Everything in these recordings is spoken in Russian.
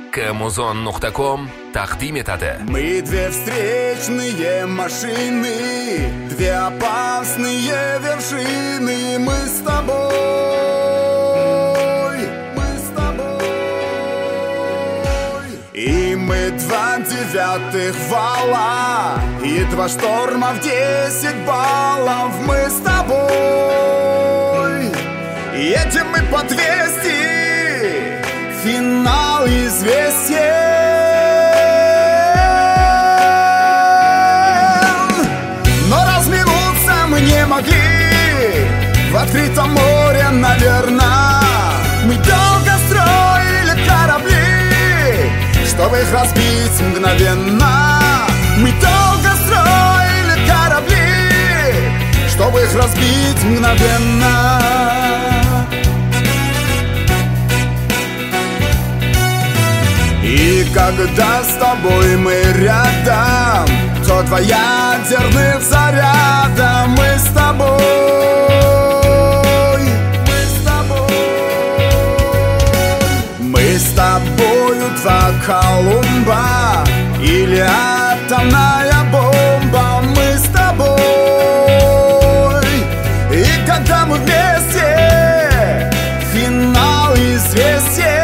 Muzon.com taqdim etadi. Мы две встречные машины, две опасные вершины. Мы с тобой, мы с тобой. И мы два девятых вала, и два шторма в 10 баллов. Мы с тобой, и едем мы по 200. Финал известен, но разминуться мы не могли в открытом море, наверное. Мы долго строили корабли, чтобы их разбить мгновенно. Мы долго строили корабли, чтобы их разбить мгновенно. И когда с тобой мы рядом, то два ядерных заряда. Мы с тобой, мы с тобой. Мы с тобою два Колумба или атомная бомба. Мы с тобой. И когда мы вместе, финал известен.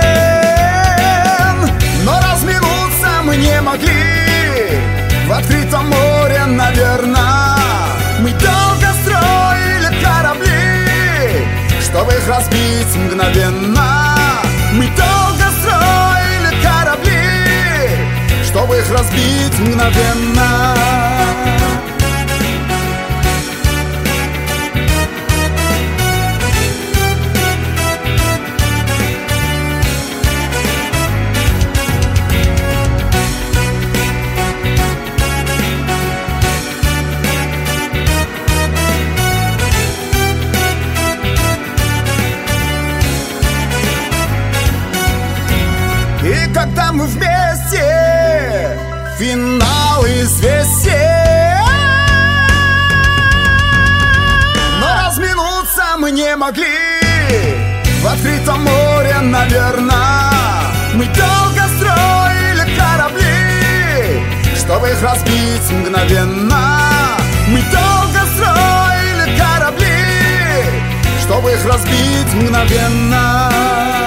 Не могли в открытом море, наверное. Мы долго строили корабли, чтобы их разбить мгновенно. Мы долго строили корабли, чтобы их разбить мгновенно. И когда мы вместе, финал известен. Но разминуться мы не могли в открытом море, наверное. Мы долго строили корабли, чтобы их разбить мгновенно. Мы долго строили корабли, чтобы их разбить мгновенно.